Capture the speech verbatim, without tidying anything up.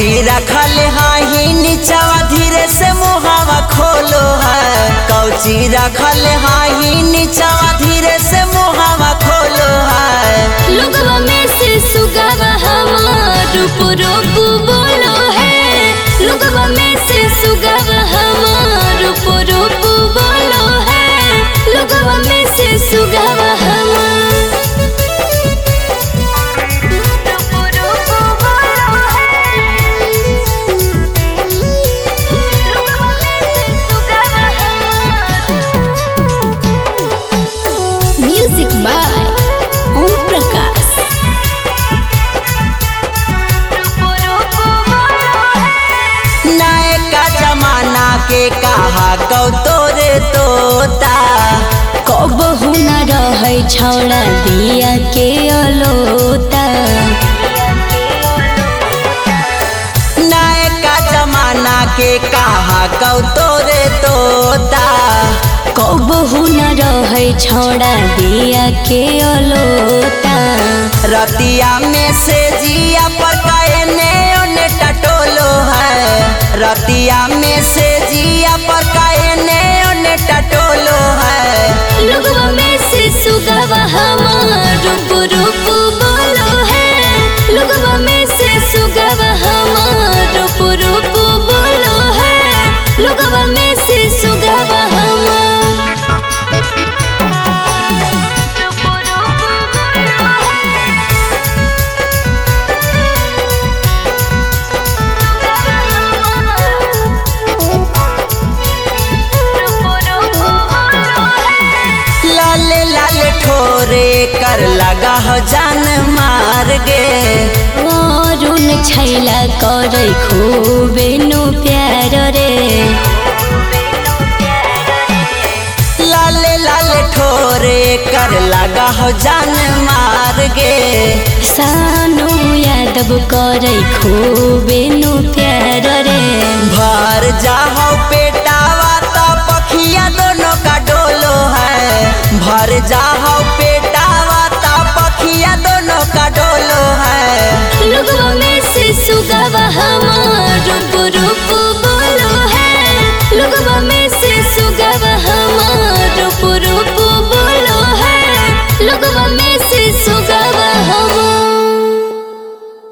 कौची रखल हाही नीचवा धीरे से मुहावा खोलो है। कौची रखल हाही नीचवा धीरे से मुहावा खोलो है। लोगवा में से सुगावा हमार रूप रूप बोलो है। लोगवा में से सुगावा हमार रूप रूप बोलो है। लोगवा में से सुगावा हमार म्यूजिक बाय ओम प्रकाश। नयका जमाना के कहा कौ तोरे तोता कबहू न रहे छौड़ा दिया के अलोता। नयका जमाना के कहा कौ तोरे तोता कबहू न रहे छौड़ा दिया के अलोता। रतिया में से जिया पर कहने ओने टटोलो है। रतिया में से जिया पर कहने ओने टटोलो है। लोगवा में से सुगावा हमार रूप रूप बोलो है। लोगवा में से सुगावा हमार रूप रूप बोलो है। लोगवा में से सुगावा हमार लाले लाले ठोरे कर लगा हो जान मार गे। अरुण छैला करे खूबे नु प्यार रे। लाले लाले ठोरे कर लगा हो जान मार गे। सानू यादव करे खूबे नु प्यार रे। भर जाओ पेटावा तो पखिया दोनों का डोलो है। भर जा